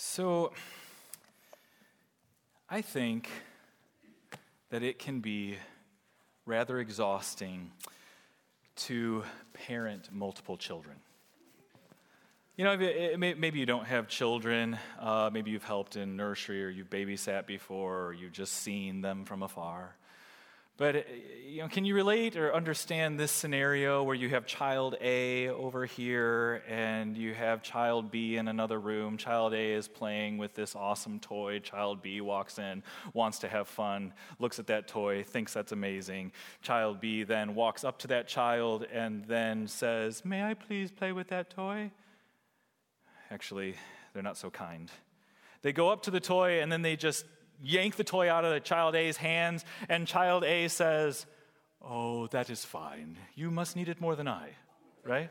So, I think that it can be rather exhausting to parent multiple children. You know, maybe you don't have children, maybe you've helped in nursery or you've babysat before or you've just seen them from afar. But, can you relate or understand this scenario where you have child A over here and you have child B in another room? Child A is playing with this awesome toy. Child B walks in, wants to have fun, looks at that toy, thinks that's amazing. Child B then walks up to that child and then says, "May I please play with that toy?" Actually, they're not so kind. They go up to the toy and then they just yank the toy out of the child A's hands, and child A says, "Oh, that is fine. You must need it more than I," right?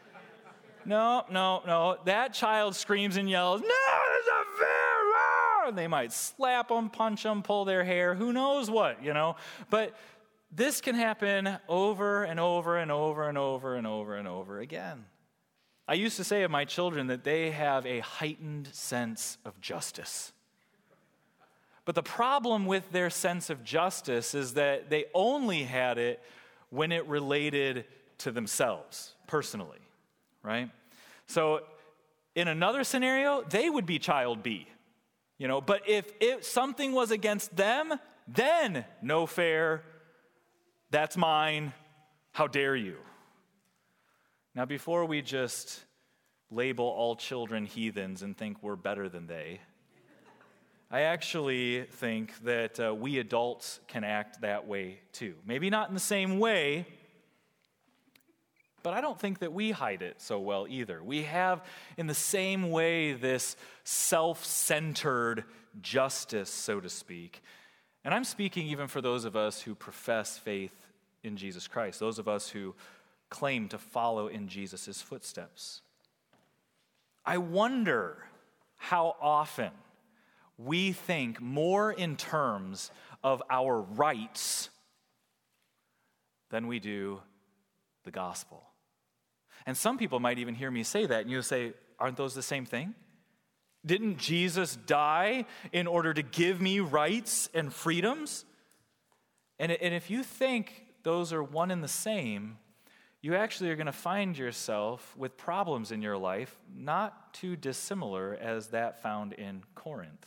No. That child screams and yells, "No, this is fair!" And they might slap them, punch them, pull their hair, who knows what, But this can happen over and over and over and over and over and over again. I used to say of my children that they have a heightened sense of justice. But the problem with their sense of justice is that they only had it when it related to themselves, personally, right? So in another scenario, they would be child B, But if something was against them, then no fair, that's mine, how dare you? Now, before we just label all children heathens and think we're better than they, I actually think that we adults can act that way too. Maybe not in the same way, but I don't think that we hide it so well either. We have, in the same way, this self-centered justice, so to speak. And I'm speaking even for those of us who profess faith in Jesus Christ, those of us who claim to follow in Jesus' footsteps. I wonder how often we think more in terms of our rights than we do the gospel. And some people might even hear me say that, and you'll say, aren't those the same thing? Didn't Jesus die in order to give me rights and freedoms? And if you think those are one and the same, you actually are going to find yourself with problems in your life not too dissimilar as that found in Corinth.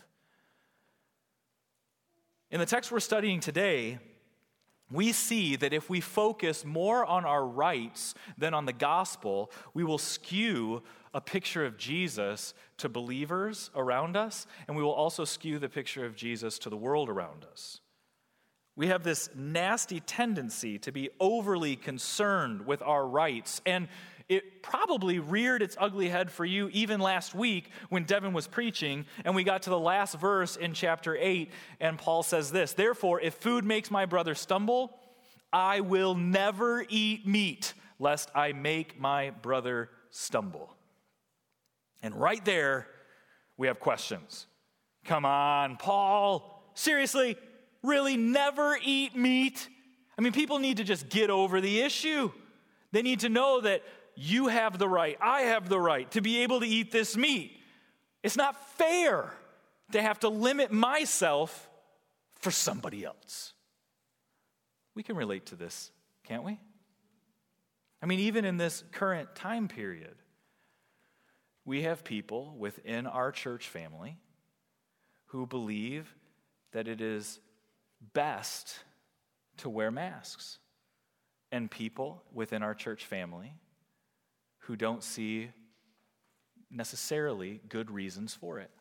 In the text we're studying today, we see that if we focus more on our rights than on the gospel, we will skew a picture of Jesus to believers around us, and we will also skew the picture of Jesus to the world around us. We have this nasty tendency to be overly concerned with our rights, and it probably reared its ugly head for you even last week when Devin was preaching, and we got to the last verse in chapter 8, and Paul says this, "Therefore, if food makes my brother stumble, I will never eat meat, lest I make my brother stumble." And right there, we have questions. Come on, Paul, seriously? Really never eat meat? I mean, people need to just get over the issue. They need to know that you have the right, I have the right to be able to eat this meat. It's not fair to have to limit myself for somebody else. We can relate to this, can't we? I mean, even in this current time period, we have people within our church family who believe that it is best to wear masks, and people within our church family who don't see necessarily good reasons for it.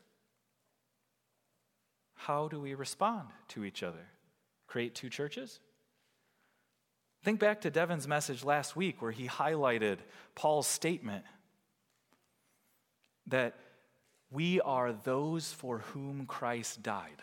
How do we respond to each other? Create two churches? Think back to Devin's message last week where he highlighted Paul's statement that we are those for whom Christ died.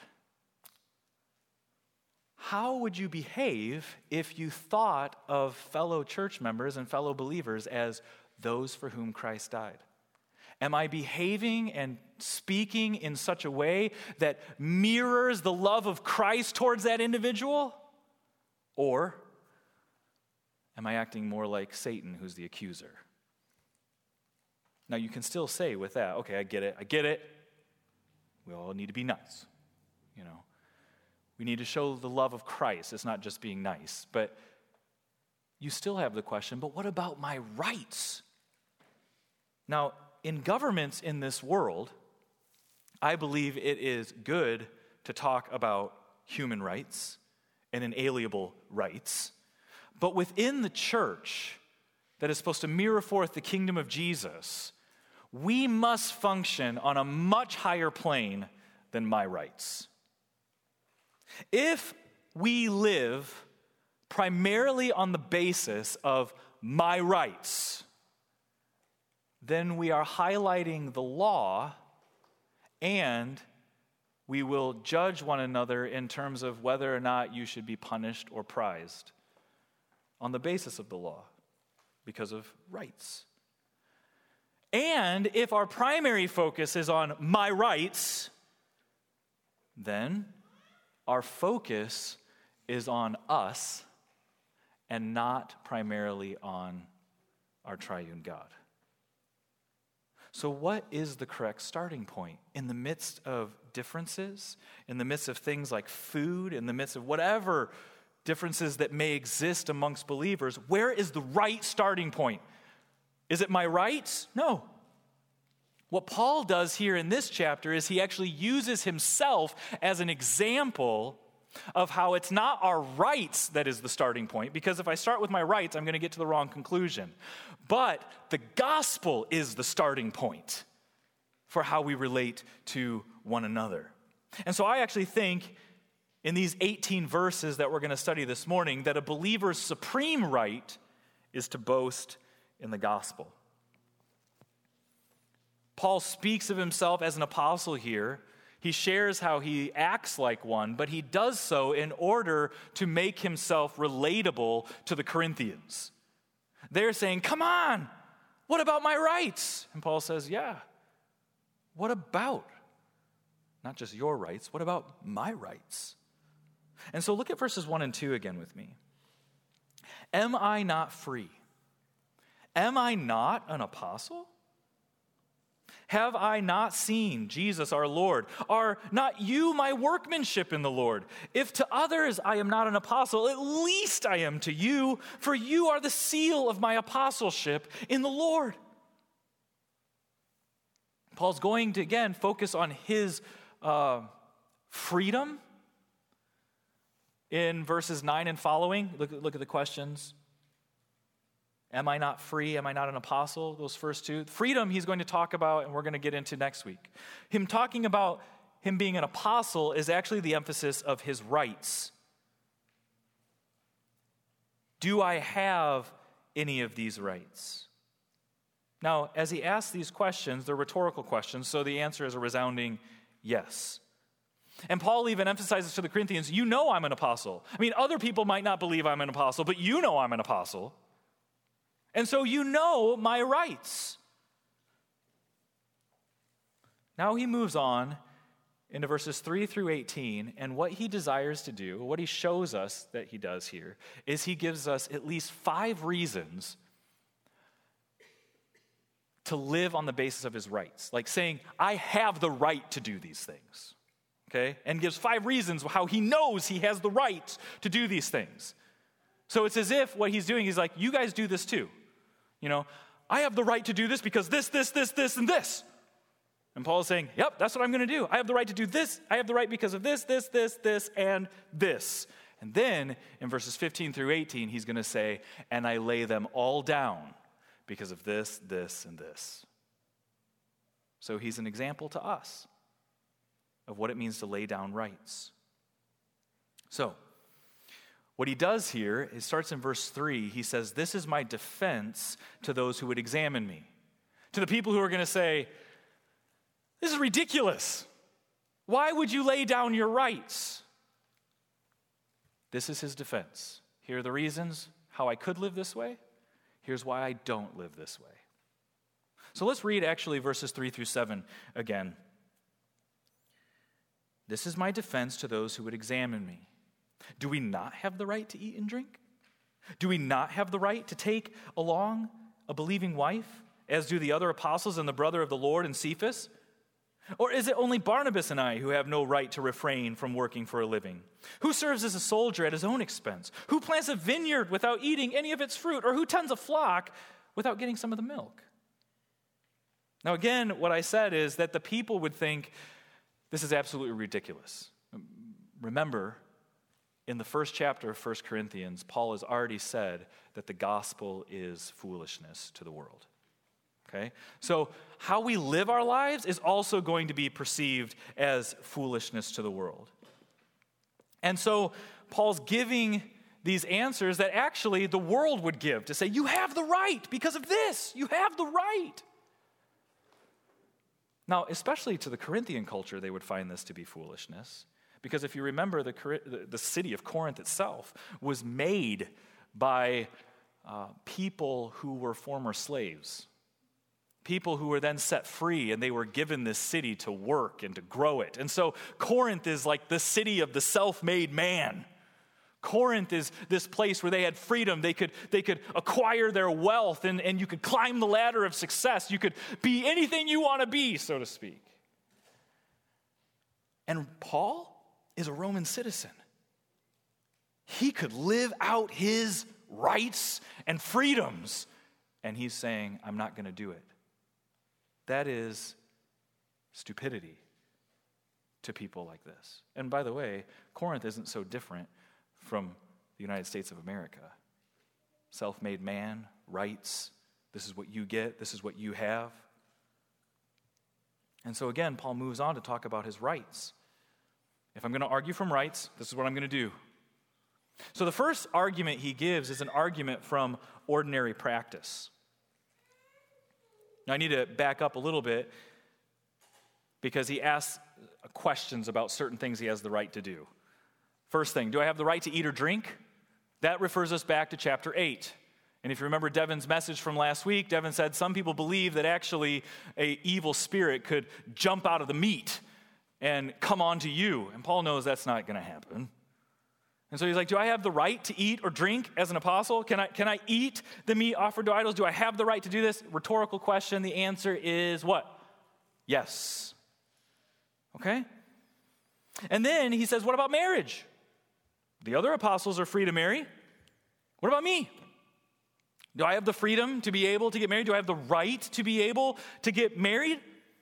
How would you behave if you thought of fellow church members and fellow believers as those for whom Christ died? Am I behaving and speaking in such a way that mirrors the love of Christ towards that individual? Or am I acting more like Satan, who's the accuser? Now, you can still say with that, okay, I get it. We all need to be nice, you know. We need to show the love of Christ. It's not just being nice. But you still have the question, but what about my rights? Now, in governments in this world, I believe it is good to talk about human rights and inalienable rights. But within the church that is supposed to mirror forth the kingdom of Jesus, we must function on a much higher plane than my rights. If we live primarily on the basis of my rights, then we are highlighting the law, and we will judge one another in terms of whether or not you should be punished or prized on the basis of the law because of rights. And if our primary focus is on my rights, then our focus is on us and not primarily on our triune God. So what is the correct starting point? In the midst of differences, in the midst of things like food, in the midst of whatever differences that may exist amongst believers, where is the right starting point? Is it my rights? No. What Paul does here in this chapter is he actually uses himself as an example of how it's not our rights that is the starting point, because if I start with my rights, I'm going to get to the wrong conclusion. But the gospel is the starting point for how we relate to one another. And so I actually think in these 18 verses that we're going to study this morning that a believer's supreme right is to boast in the gospel. Paul speaks of himself as an apostle here. He shares how he acts like one, but he does so in order to make himself relatable to the Corinthians. They're saying, come on, what about my rights? And Paul says, yeah, what about? Not just your rights, what about my rights? And so look at verses 1 and 2 again with me. Am I not free? Am I not an apostle? Have I not seen Jesus our Lord? Are not you my workmanship in the Lord? If to others I am not an apostle, at least I am to you, for you are the seal of my apostleship in the Lord. Paul's going to, again, focus on his freedom in verses 9 and following. Look at the questions. Am I not free? Am I not an apostle? Those first two. Freedom he's going to talk about, and we're going to get into next week. Him talking about him being an apostle is actually the emphasis of his rights. Do I have any of these rights? Now, as he asks these questions, they're rhetorical questions, so the answer is a resounding yes. And Paul even emphasizes to the Corinthians, you know I'm an apostle. I mean, other people might not believe I'm an apostle, but you know I'm an apostle. And so you know my rights. Now he moves on into verses 3 through 18, and what he desires to do, what he shows us that he does here, is he gives us at least 5 reasons to live on the basis of his rights. Like saying, I have the right to do these things. Okay? And gives 5 reasons how he knows he has the right to do these things. So it's as if what he's doing, he's like, you guys do this too. You know, I have the right to do this because this, and this. And Paul is saying, yep, that's what I'm going to do. I have the right to do this. I have the right because of this, and this. And then in verses 15 through 18, he's going to say, and I lay them all down because of this, and this. So he's an example to us of what it means to lay down rights. So, what he does here, it starts in verse 3. He says, this is my defense to those who would examine me. To the people who are going to say, this is ridiculous. Why would you lay down your rights? This is his defense. Here are the reasons how I could live this way. Here's why I don't live this way. So let's read actually verses 3 through 7 again. This is my defense to those who would examine me. Do we not have the right to eat and drink? Do we not have the right to take along a believing wife, as do the other apostles and the brother of the Lord and Cephas? Or is it only Barnabas and I who have no right to refrain from working for a living? Who serves as a soldier at his own expense? Who plants a vineyard without eating any of its fruit? Or who tends a flock without getting some of the milk? Now again, what I said is that the people would think this is absolutely ridiculous. Remember, in the first chapter of 1 Corinthians, Paul has already said that the gospel is foolishness to the world. Okay? So how we live our lives is also going to be perceived as foolishness to the world. And so Paul's giving these answers that actually the world would give to say, you have the right because of this. You have the right. Now, especially to the Corinthian culture, they would find this to be foolishness. Because if you remember, the city of Corinth itself was made by people who were former slaves. People who were then set free, and they were given this city to work and to grow it. And so Corinth is like the city of the self-made man. Corinth is this place where they had freedom. They could acquire their wealth, and you could climb the ladder of success. You could be anything you want to be, so to speak. And Paul is a Roman citizen. He could live out his rights and freedoms, and he's saying, I'm not going to do it. That is stupidity to people like this. And by the way, Corinth isn't so different from the United States of America. Self-made man, rights, this is what you get, this is what you have. And so again, Paul moves on to talk about his rights. If I'm going to argue from rights, this is what I'm going to do. So the first argument he gives is an argument from ordinary practice. Now I need to back up a little bit because he asks questions about certain things he has the right to do. First thing, do I have the right to eat or drink? That refers us back to chapter 8. And if you remember Devin's message from last week, Devin said some people believe that actually an evil spirit could jump out of the meat and come onto you. And Paul knows that's not going to happen. And so he's like, do I have the right to eat or drink as an apostle? Can I eat the meat offered to idols? Do I have the right to do this? Rhetorical question. The answer is what? Yes. Okay? And then he says, what about marriage? The other apostles are free to marry. What about me? Do I have the freedom to be able to get married? Do I have the right to be able to get married?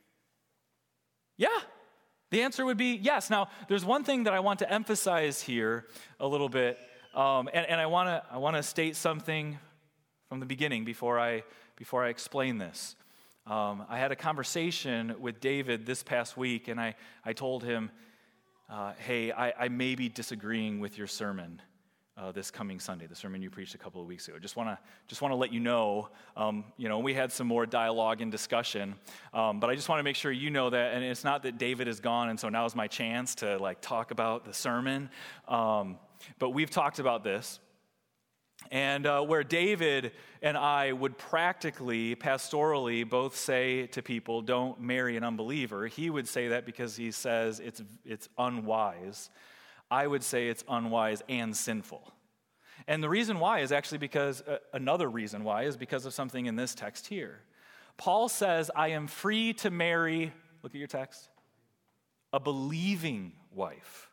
Yeah. The answer would be yes. Now, there's one thing that I want to emphasize here a little bit, and I want to state something from the beginning before I explain this. I had a conversation with David this past week, and I told him, hey, I may be disagreeing with your sermon this coming Sunday, the sermon you preached a couple of weeks ago. Just want to let you know, we had some more dialogue and discussion, but I just want to make sure you know that, and it's not that David is gone, and so now is my chance to talk about the sermon, but we've talked about this, and where David and I would practically, pastorally, both say to people, don't marry an unbeliever. He would say that because he says it's unwise. I would say it's unwise and sinful. And the reason why is actually because, another reason why is because of something in this text here. Paul says, I am free to marry, look at your text, a believing wife.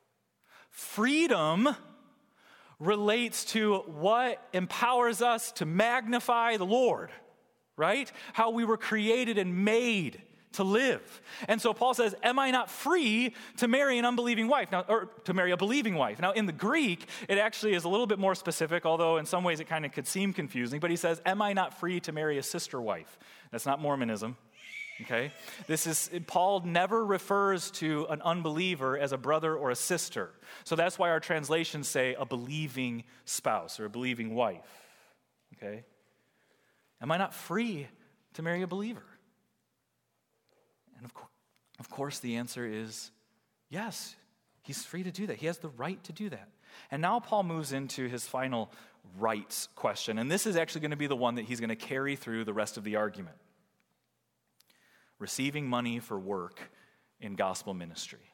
Freedom relates to what empowers us to magnify the Lord, right? How we were created and made to live. And so Paul says, am I not free to marry an unbelieving wife? Now, or to marry a believing wife? Now, in the Greek, it actually is a little bit more specific, although in some ways it kind of could seem confusing, but he says, am I not free to marry a sister wife? That's not Mormonism, okay? Paul never refers to an unbeliever as a brother or a sister. So that's why our translations say a believing spouse or a believing wife, okay? Am I not free to marry a believer? And of course, the answer is yes. He's free to do that. He has the right to do that. And now Paul moves into his final rights question. And this is actually going to be the one that he's going to carry through the rest of the argument. Receiving money for work in gospel ministry.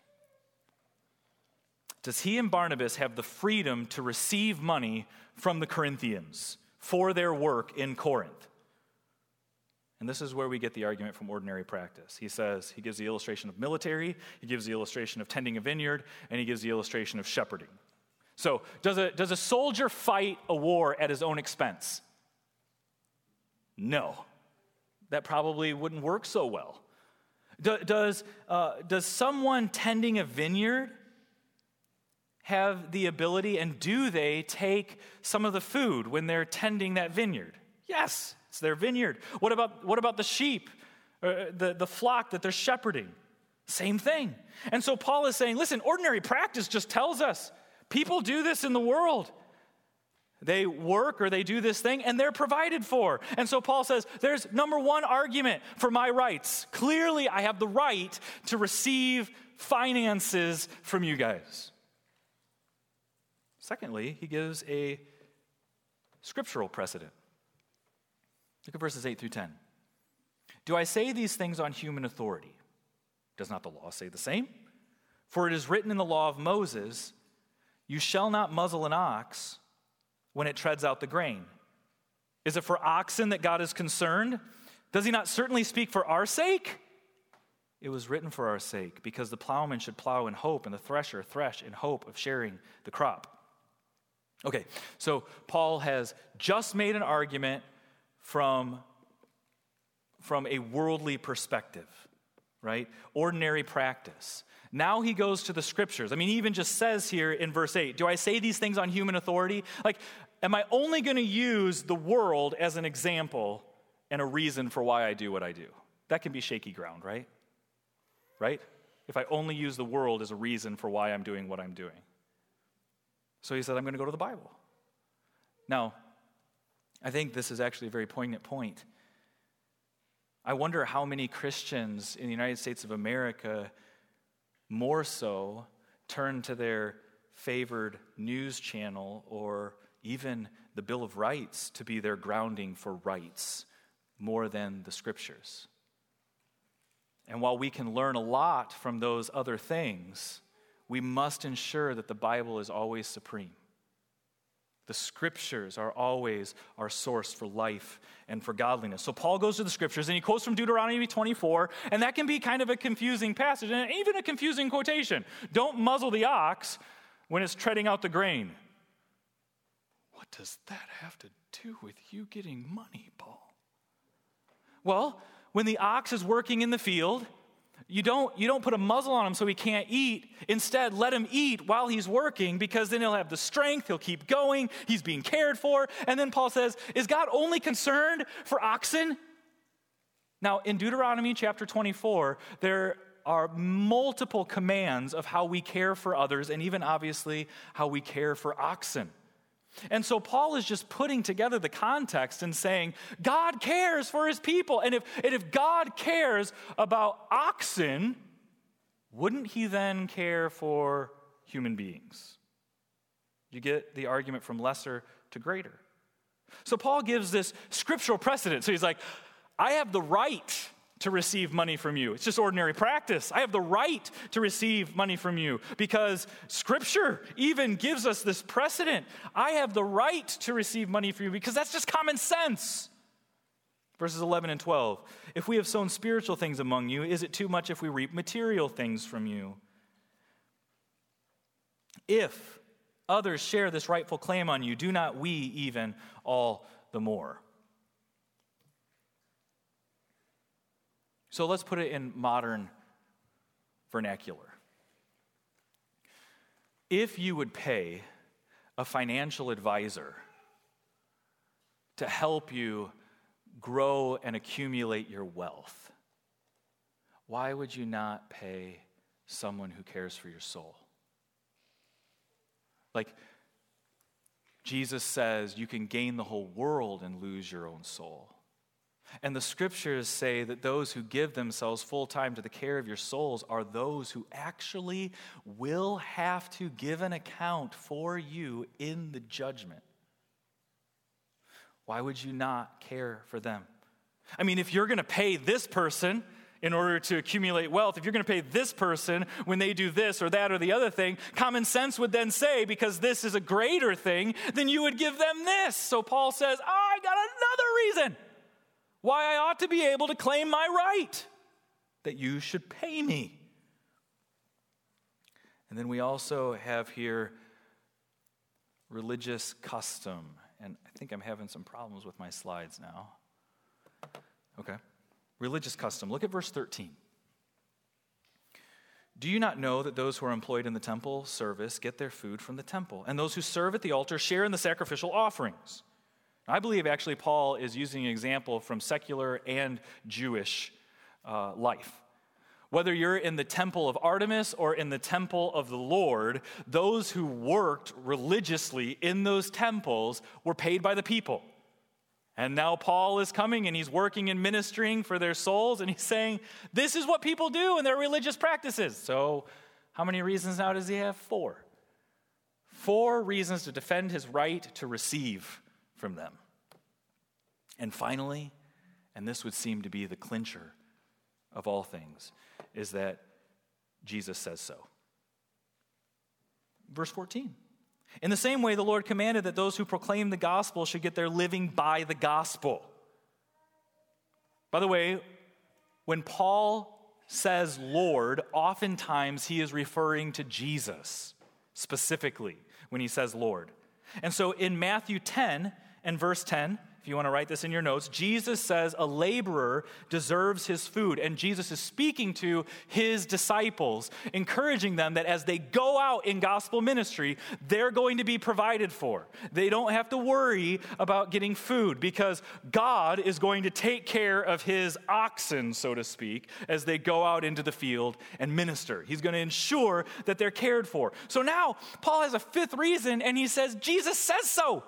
Does he and Barnabas have the freedom to receive money from the Corinthians for their work in Corinth? And this is where we get the argument from ordinary practice. He gives the illustration of military, he gives the illustration of tending a vineyard, and he gives the illustration of shepherding. So, does a soldier fight a war at his own expense? No. That probably wouldn't work so well. Does someone tending a vineyard have the ability, and do they take some of the food when they're tending that vineyard? Yes, it's their vineyard. What about the sheep, the flock that they're shepherding? Same thing. And so Paul is saying, listen, ordinary practice just tells us people do this in the world. They work or they do this thing and they're provided for. And so Paul says, there's number one argument for my rights. Clearly, I have the right to receive finances from you guys. Secondly, he gives a scriptural precedent. Look at verses 8 through 10. Do I say these things on human authority? Does not the law say the same? For it is written in the law of Moses, you shall not muzzle an ox when it treads out the grain. Is it for oxen that God is concerned? Does he not certainly speak for our sake? It was written for our sake, because the plowman should plow in hope, and the thresher thresh in hope of sharing the crop. Okay, so Paul has just made an argument from a worldly perspective, right? Ordinary practice. Now he goes to the scriptures. I mean, he even just says here in verse 8, do I say these things on human authority? Like, am I only going to use the world as an example and a reason for why I do what I do? That can be shaky ground, right? Right? If I only use the world as a reason for why I'm doing what I'm doing. So he said, I'm going to go to the Bible. Now, I think this is actually a very poignant point. I wonder how many Christians in the United States of America more so turn to their favored news channel or even the Bill of Rights to be their grounding for rights more than the scriptures. And while we can learn a lot from those other things, we must ensure that the Bible is always supreme. The scriptures are always our source for life and for godliness. So Paul goes to the scriptures and he quotes from Deuteronomy 24, and that can be kind of a confusing passage and even a confusing quotation. Don't muzzle the ox when it's treading out the grain. What does that have to do with you getting money, Paul? Well, when the ox is working in the field, you don't put a muzzle on him so he can't eat. Instead, let him eat while he's working, because then he'll have the strength, he'll keep going, he's being cared for. And then Paul says, is God only concerned for oxen? Now, in Deuteronomy chapter 24, there are multiple commands of how we care for others, and even obviously how we care for oxen. And so Paul is just putting together the context and saying, God cares for his people. And if God cares about oxen, wouldn't he then care for human beings? You get the argument from lesser to greater. So Paul gives this scriptural precedent. So he's like, I have the right to receive money from you. It's just ordinary practice. I have the right to receive money from you because Scripture even gives us this precedent. I have the right to receive money from you because that's just common sense. Verses 11 and 12. If we have sown spiritual things among you, is it too much if we reap material things from you? If others share this rightful claim on you, do not we even all the more? So let's put it in modern vernacular. If you would pay a financial advisor to help you grow and accumulate your wealth, why would you not pay someone who cares for your soul? Like Jesus says, you can gain the whole world and lose your own soul. And the scriptures say that those who give themselves full time to the care of your souls are those who actually will have to give an account for you in the judgment. Why would you not care for them? I mean, if you're going to pay this person in order to accumulate wealth, if you're going to pay this person when they do this or that or the other thing, common sense would then say, because this is a greater thing, then you would give them this. So Paul says, I got another reason Why I ought to be able to claim my right, that you should pay me. And then we also have here religious custom. And I think I'm having some problems with my slides now. Okay. Religious custom. Look at verse 13. Do you not know that those who are employed in the temple service get their food from the temple, and those who serve at the altar share in the sacrificial offerings? I believe actually Paul is using an example from secular and Jewish life. Whether you're in the temple of Artemis or in the temple of the Lord, those who worked religiously in those temples were paid by the people. And now Paul is coming and he's working and ministering for their souls, and he's saying, this is what people do in their religious practices. So how many reasons now does he have? 4. 4 reasons to defend his right to receive from them. And finally, and this would seem to be the clincher of all things, is that Jesus says so. Verse 14. In the same way, the Lord commanded that those who proclaim the gospel should get their living by the gospel. By the way, when Paul says Lord, oftentimes he is referring to Jesus specifically when he says Lord. And so in Matthew 10 and verse 10, if you want to write this in your notes, Jesus says a laborer deserves his food. And Jesus is speaking to his disciples, encouraging them that as they go out in gospel ministry, they're going to be provided for. They don't have to worry about getting food because God is going to take care of his oxen, so to speak, as they go out into the field and minister. He's going to ensure that they're cared for. So now Paul has a 5th reason, and he says, Jesus says so.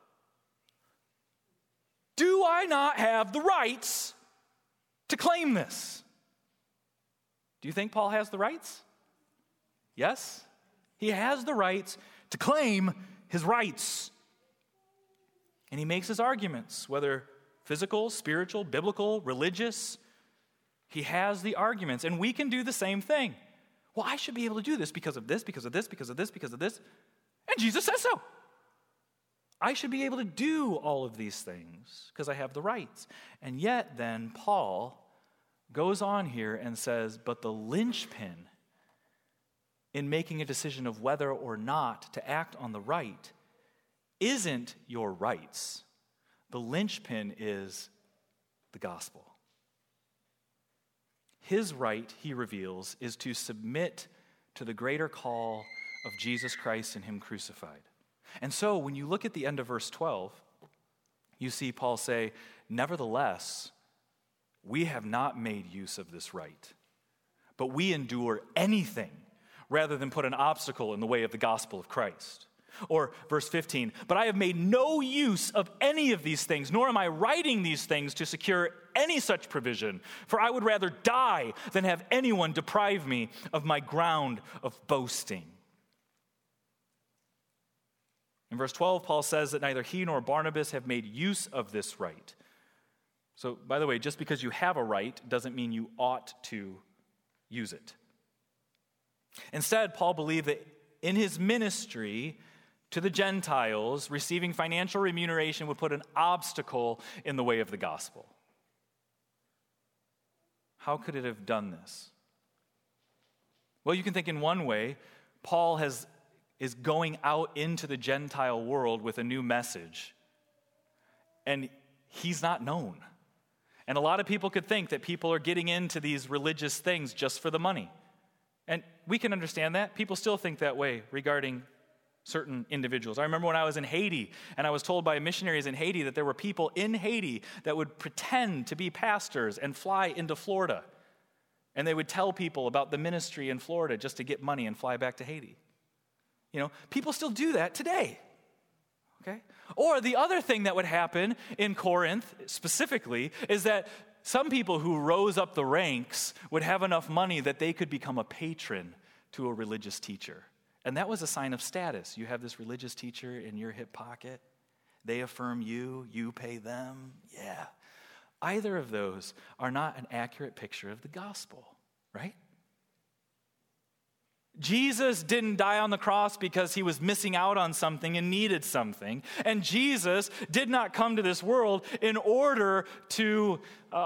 Do I not have the rights to claim this? Do you think Paul has the rights? Yes, he has the rights to claim his rights. And he makes his arguments, whether physical, spiritual, biblical, religious. He has the arguments, and we can do the same thing. Well, I should be able to do this because of this, because of this, because of this, because of this. And Jesus says so. I should be able to do all of these things because I have the rights. And yet then Paul goes on here and says, but the linchpin in making a decision of whether or not to act on the right isn't your rights. The linchpin is the gospel. His right, he reveals, is to submit to the greater call of Jesus Christ and him crucified. And so when you look at the end of verse 12, you see Paul say, nevertheless, we have not made use of this right, but we endure anything rather than put an obstacle in the way of the gospel of Christ. Or verse 15, but I have made no use of any of these things, nor am I writing these things to secure any such provision, for I would rather die than have anyone deprive me of my ground of boasting. In verse 12, Paul says that neither he nor Barnabas have made use of this right. So, by the way, just because you have a right doesn't mean you ought to use it. Instead, Paul believed that in his ministry to the Gentiles, receiving financial remuneration would put an obstacle in the way of the gospel. How could it have done this? Well, you can think in one way, Paul is going out into the Gentile world with a new message, and he's not known. And a lot of people could think that people are getting into these religious things just for the money. And we can understand that. People still think that way regarding certain individuals. I remember when I was in Haiti, and I was told by missionaries in Haiti that there were people in Haiti that would pretend to be pastors and fly into Florida. And they would tell people about the ministry in Florida just to get money and fly back to Haiti. You know, people still do that today. Okay? Or the other thing that would happen in Corinth specifically is that some people who rose up the ranks would have enough money that they could become a patron to a religious teacher. And that was a sign of status. You have this religious teacher in your hip pocket. They affirm you, you pay them. Yeah. Either of those are not an accurate picture of the gospel, right? Jesus didn't die on the cross because he was missing out on something and needed something. And Jesus did not come to this world in order to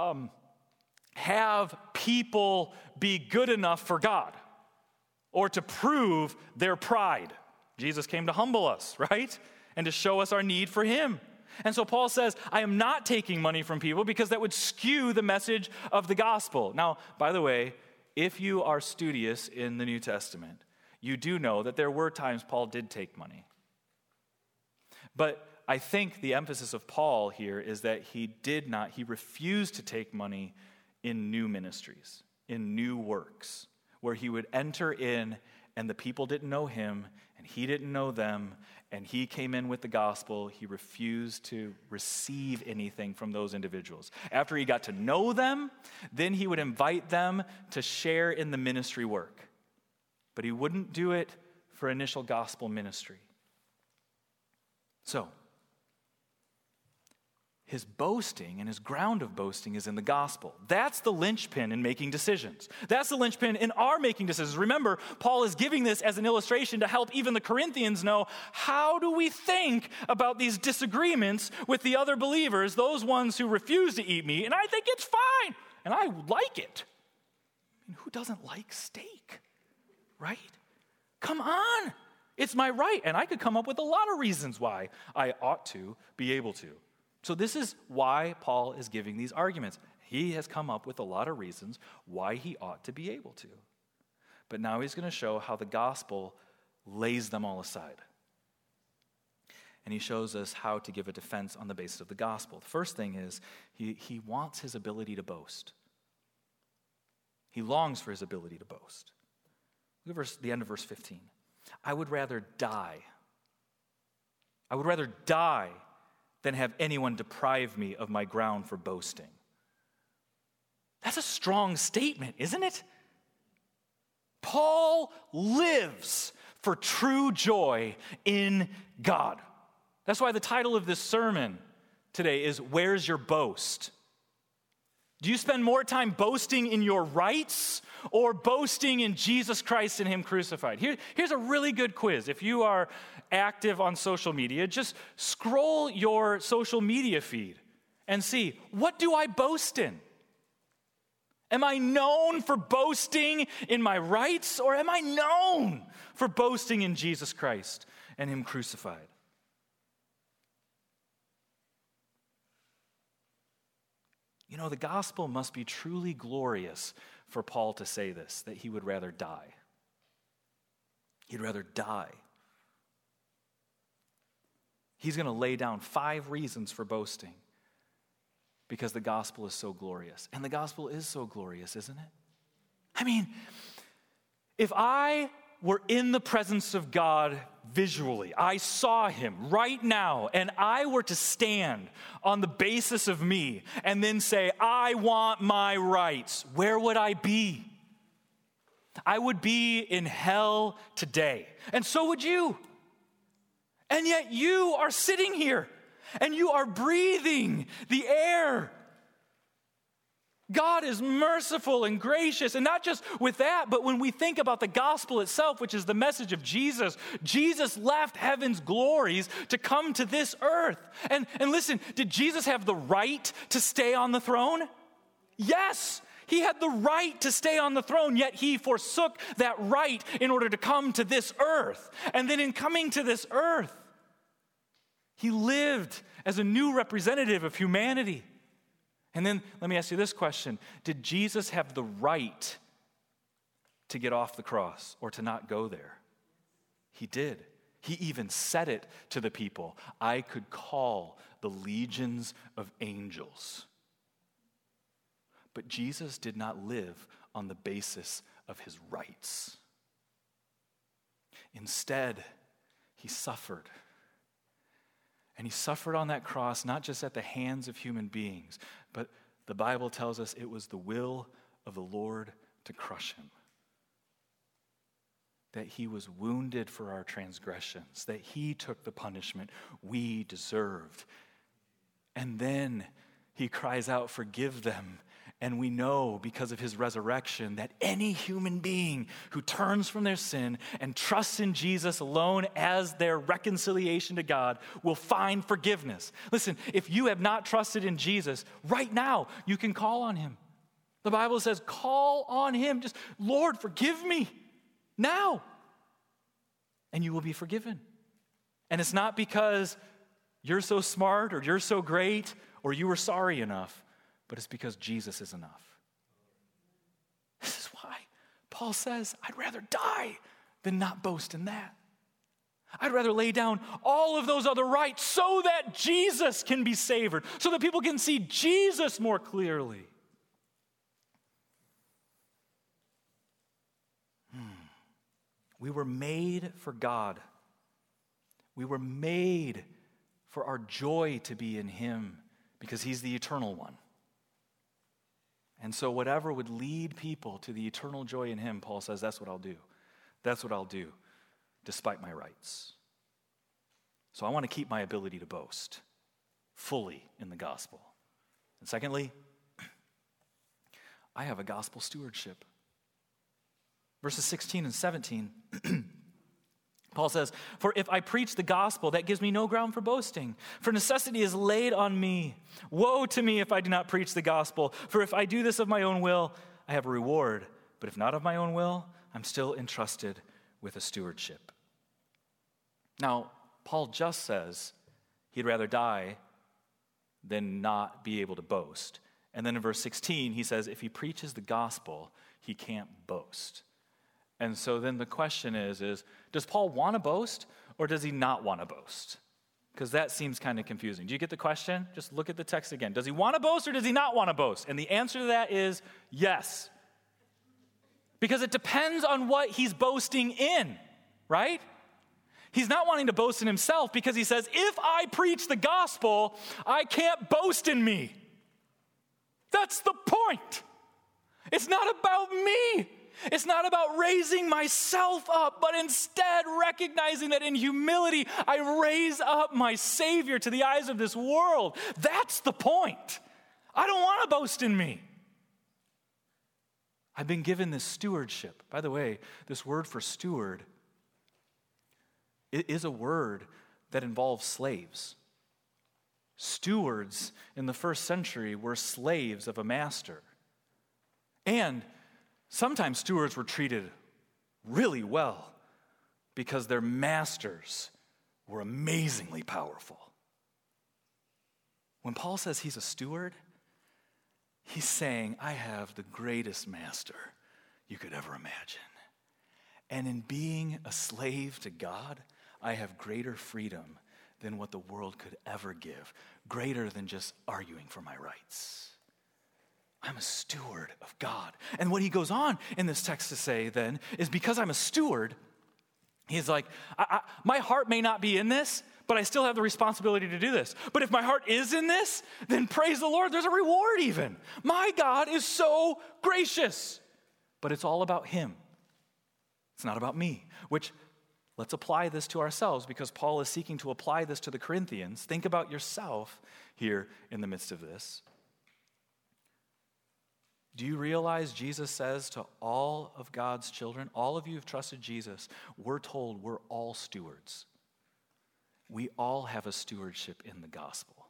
have people be good enough for God or to prove their pride. Jesus came to humble us, right? And to show us our need for him. And so Paul says, I am not taking money from people because that would skew the message of the gospel. Now, by the way, if you are studious in the New Testament, you do know that there were times Paul did take money. But I think the emphasis of Paul here is that he refused to take money in new ministries, in new works, where he would enter in and the people didn't know him and he didn't know them, and he came in with the gospel. He refused to receive anything from those individuals. After he got to know them, then he would invite them to share in the ministry work. But he wouldn't do it for initial gospel ministry. So, his boasting and his ground of boasting is in the gospel. That's the linchpin in making decisions. That's the linchpin in our making decisions. Remember, Paul is giving this as an illustration to help even the Corinthians know, how do we think about these disagreements with the other believers, those ones who refuse to eat meat, and I think it's fine, and I like it. I mean, who doesn't like steak, right? Come on, it's my right, and I could come up with a lot of reasons why I ought to be able to. So this is why Paul is giving these arguments. He has come up with a lot of reasons why he ought to be able to. But now he's going to show how the gospel lays them all aside. And he shows us how to give a defense on the basis of the gospel. The first thing is he wants his ability to boast. He longs for his ability to boast. Look at the end of verse 15. I would rather die. I would rather die than have anyone deprive me of my ground for boasting. That's a strong statement, isn't it? Paul lives for true joy in God. That's why the title of this sermon today is, Where's Your Boast? Do you spend more time boasting in your rights or boasting in Jesus Christ and him crucified? Here's a really good quiz. If you are active on social media, just scroll your social media feed and see, what do I boast in? Am I known for boasting in my rights, or am I known for boasting in Jesus Christ and him crucified? You know, the gospel must be truly glorious for Paul to say this, that he would rather die. He'd rather die. He's going to lay down 5 reasons for boasting because the gospel is so glorious. And the gospel is so glorious, isn't it? I mean, if I were in the presence of God visually, I saw him right now, and I were to stand on the basis of me and then say, I want my rights, where would I be? I would be in hell today. And so would you. And yet you are sitting here and you are breathing the air. God is merciful and gracious, and not just with that, but when we think about the gospel itself, which is the message of Jesus, Jesus left heaven's glories to come to this earth. And listen, did Jesus have the right to stay on the throne? Yes, he had the right to stay on the throne, yet he forsook that right in order to come to this earth. And then in coming to this earth, he lived as a new representative of humanity. And then let me ask you this question. Did Jesus have the right to get off the cross or to not go there? He did. He even said it to the people. I could call the legions of angels. But Jesus did not live on the basis of his rights. Instead, he suffered. And he suffered on that cross, not just at the hands of human beings, but the Bible tells us it was the will of the Lord to crush him. That he was wounded for our transgressions, that he took the punishment we deserved. And then he cries out, forgive them, And we know because of his resurrection that any human being who turns from their sin and trusts in Jesus alone as their reconciliation to God will find forgiveness. Listen, if you have not trusted in Jesus, right now you can call on him. The Bible says, call on him. Just, Lord, forgive me now. And you will be forgiven. And it's not because you're so smart or you're so great or you were sorry enough, but it's because Jesus is enough. This is why Paul says, I'd rather die than not boast in that. I'd rather lay down all of those other rights so that Jesus can be savored, so that people can see Jesus more clearly. We were made for God. We were made for our joy to be in him because he's the eternal one. And so whatever would lead people to the eternal joy in him, Paul says, that's what I'll do. That's what I'll do, despite my rights. So I want to keep my ability to boast fully in the gospel. And secondly, I have a gospel stewardship. Verses 16 and 17, Paul says, for if I preach the gospel, that gives me no ground for boasting. For necessity is laid on me. Woe to me if I do not preach the gospel. For if I do this of my own will, I have a reward. But if not of my own will, I'm still entrusted with a stewardship. Now, Paul just says he'd rather die than not be able to boast. And then in verse 16, he says if he preaches the gospel, he can't boast. And so then the question is does Paul want to boast or does he not want to boast? Because that seems kind of confusing. Do you get the question? Just look at the text again. Does he want to boast or does he not want to boast? And the answer to that is yes. Because it depends on what he's boasting in, right? He's not wanting to boast in himself because he says, if I preach the gospel, I can't boast in me. That's the point. It's not about me. It's not about raising myself up, but instead recognizing that in humility, I raise up my Savior to the eyes of this world. That's the point. I don't want to boast in me. I've been given this stewardship. By the way, this word for steward, it is a word that involves slaves. Stewards in the first century were slaves of a master. And sometimes stewards were treated really well because their masters were amazingly powerful. When Paul says he's a steward, he's saying, I have the greatest master you could ever imagine. And in being a slave to God, I have greater freedom than what the world could ever give, greater than just arguing for my rights. I'm a steward of God. And what he goes on in this text to say then is because I'm a steward, he's like, my heart may not be in this, but I still have the responsibility to do this. But if my heart is in this, then praise the Lord, there's a reward even. My God is so gracious. But it's all about him. It's not about me, which let's apply this to ourselves because Paul is seeking to apply this to the Corinthians. Think about yourself here in the midst of this. Do you realize Jesus says to all of God's children, all of you who've trusted Jesus, we're told we're all stewards. We all have a stewardship in the gospel.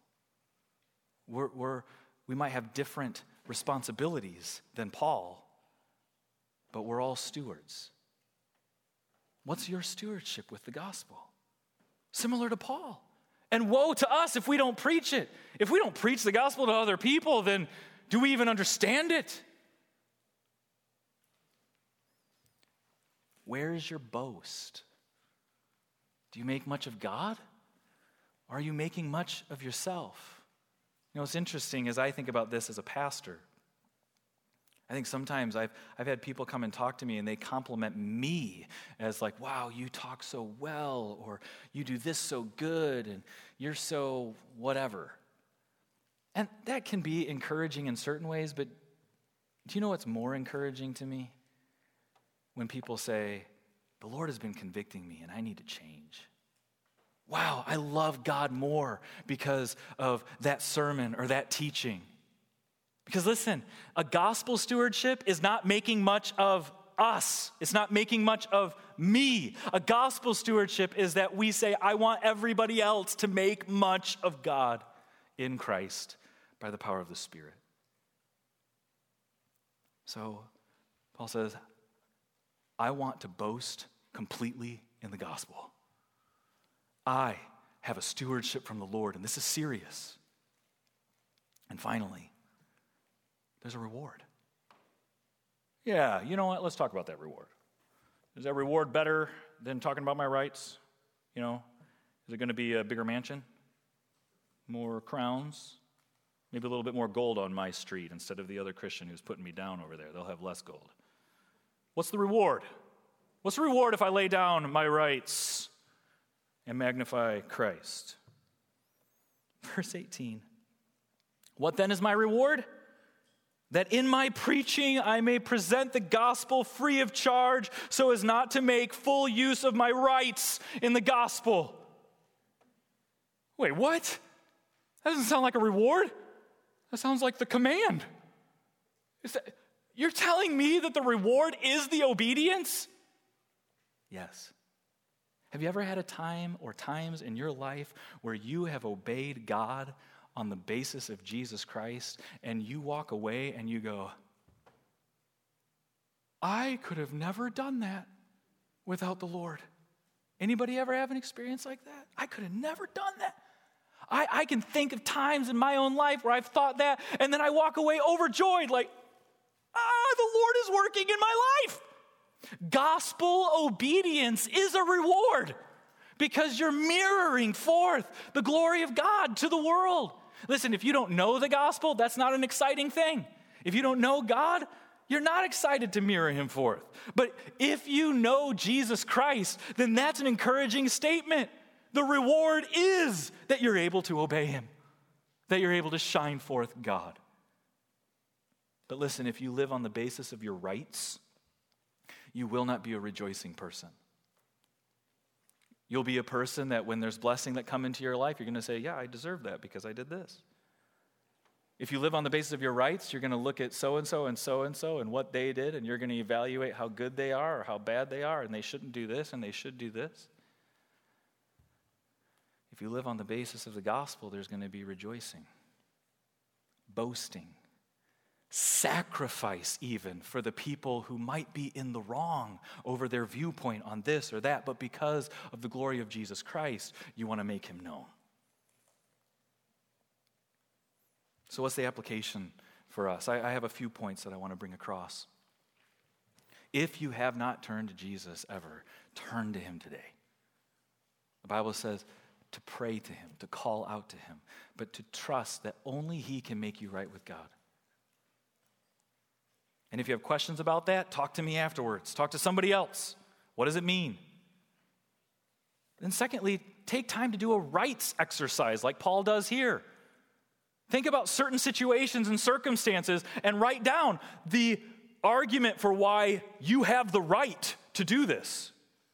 We might have different responsibilities than Paul, but we're all stewards. What's your stewardship with the gospel? Similar to Paul. And woe to us if we don't preach it. If we don't preach the gospel to other people, then do we even understand it? Where is your boast? Do you make much of God? Or are you making much of yourself? You know, what's interesting as I think about this as a pastor, I think sometimes I've had people come and talk to me and they compliment me as like, wow, you talk so well, or you do this so good, and you're so whatever. And that can be encouraging in certain ways, but do you know what's more encouraging to me? When people say, the Lord has been convicting me and I need to change. Wow, I love God more because of that sermon or that teaching. Because listen, a gospel stewardship is not making much of us. It's not making much of me. A gospel stewardship is that we say, I want everybody else to make much of God in Christ by the power of the Spirit. So Paul says, I want to boast completely in the gospel. I have a stewardship from the Lord, and this is serious. And finally, there's a reward. Yeah, you know what? Let's talk about that reward. Is that reward better than talking about my rights? You know, is it going to be a bigger mansion? More crowns? Maybe a little bit more gold on my street instead of the other Christian who's putting me down over there. They'll have less gold. What's the reward? What's the reward if I lay down my rights and magnify Christ? Verse 18. What then is my reward? That in my preaching I may present the gospel free of charge so as not to make full use of my rights in the gospel. Wait, what? That doesn't sound like a reward. That sounds like the command. You're telling me that the reward is the obedience? Yes. Have you ever had a time or times in your life where you have obeyed God on the basis of Jesus Christ and you walk away and you go, I could have never done that without the Lord? Anybody ever have an experience like that? I could have never done that. I can think of times in my own life where I've thought that, and then I walk away overjoyed, like, the Lord is working in my life. Gospel obedience is a reward because you're mirroring forth the glory of God to the world. Listen, if you don't know the gospel, that's not an exciting thing. If you don't know God, you're not excited to mirror him forth. But if you know Jesus Christ, then that's an encouraging statement. The reward is that you're able to obey him, that you're able to shine forth God. But listen, if you live on the basis of your rights, you will not be a rejoicing person. You'll be a person that when there's blessing that come into your life, you're going to say, yeah, I deserve that because I did this. If you live on the basis of your rights, you're going to look at so-and-so and so-and-so and what they did, and you're going to evaluate how good they are or how bad they are, and they shouldn't do this and they should do this. If you live on the basis of the gospel, there's going to be rejoicing, boasting, sacrifice even for the people who might be in the wrong over their viewpoint on this or that, but because of the glory of Jesus Christ, you want to make him known. So what's the application for us? I have a few points that I want to bring across. If you have not turned to Jesus ever, turn to him today. The Bible says to pray to him, to call out to him, but to trust that only he can make you right with God. And if you have questions about that, talk to me afterwards. Talk to somebody else. What does it mean? And secondly, take time to do a rights exercise like Paul does here. Think about certain situations and circumstances and write down the argument for why you have the right to do this.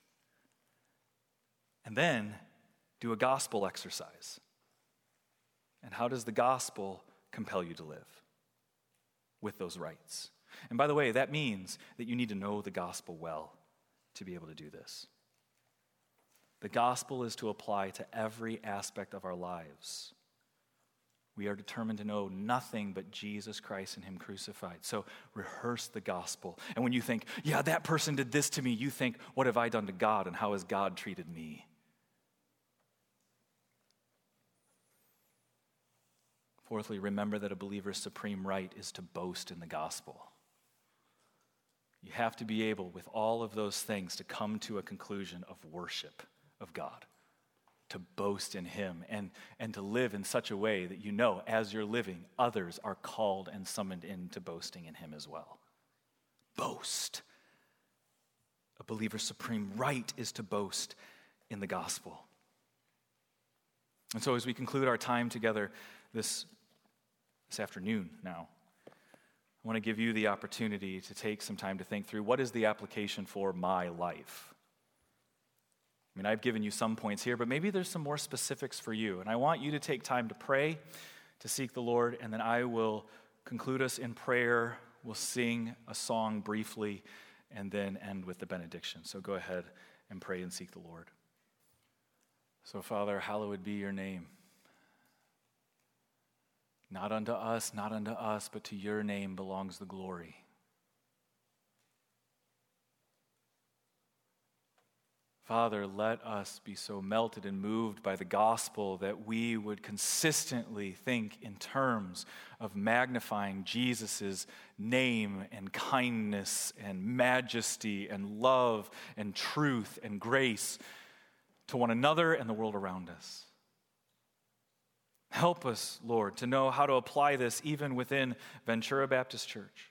And then do a gospel exercise. And how does the gospel compel you to live with those rights? And by the way, that means that you need to know the gospel well to be able to do this. The gospel is to apply to every aspect of our lives. We are determined to know nothing but Jesus Christ and him crucified. So rehearse the gospel. And when you think, yeah, that person did this to me, you think, what have I done to God and how has God treated me? Fourthly, remember that a believer's supreme right is to boast in the gospel. You have to be able, with all of those things, to come to a conclusion of worship of God, to boast in him, and to live in such a way that you know, as you're living, others are called and summoned into boasting in him as well. Boast. A believer's supreme right is to boast in the gospel. And so as we conclude our time together this afternoon now, I want to give you the opportunity to take some time to think through, what is the application for my life? I mean, I've given you some points here, but maybe there's some more specifics for you. And I want you to take time to pray, to seek the Lord, and then I will conclude us in prayer. We'll sing a song briefly and then end with the benediction. So go ahead and pray and seek the Lord. So, Father, hallowed be your name. Not unto us, but to your name belongs the glory. Father, let us be so melted and moved by the gospel that we would consistently think in terms of magnifying Jesus' name and kindness and majesty and love and truth and grace to one another and the world around us. Help us, Lord, to know how to apply this even within Ventura Baptist Church,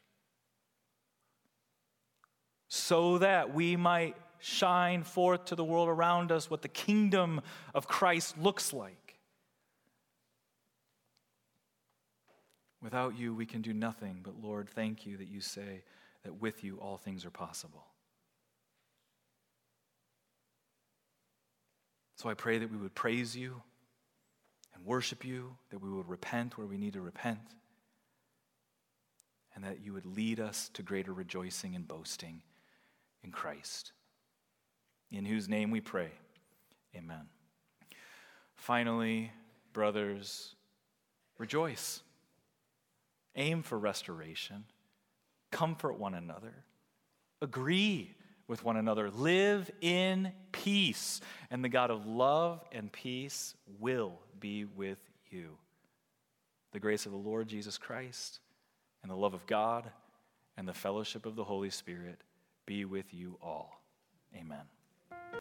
so that we might shine forth to the world around us what the kingdom of Christ looks like. Without you, we can do nothing, but Lord, thank you that you say that with you all things are possible. So I pray that we would praise you and worship you, that we would repent where we need to repent, and that you would lead us to greater rejoicing and boasting in Christ, in whose name we pray. Amen. Finally, brothers, rejoice. Aim for restoration. Comfort one another. Agree with one another. Live in peace. And the God of love and peace will be with you. The grace of the Lord Jesus Christ and the love of God and the fellowship of the Holy Spirit be with you all. Amen.